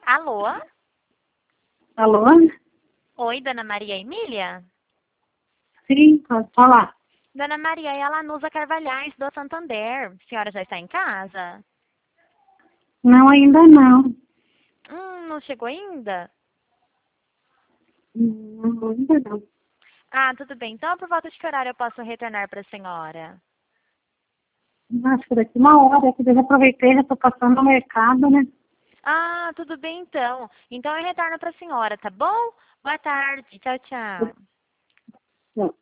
Alô? Alô? Oi, Dona Maria Emília? Sim, pode falar. Dona Maria, é a Lanusa Carvalhais, do Santander. A senhora já está em casa? Não, ainda não. Não chegou ainda? Não, ainda não. Ah, tudo bem. Então, por volta de que horário eu posso retornar para a senhora? Acho que daqui uma hora, que eu já aproveitei, já estou passando no mercado, né? Ah, tudo bem então. Então eu retorno para a senhora, tá bom? Boa tarde. Tchau, tchau.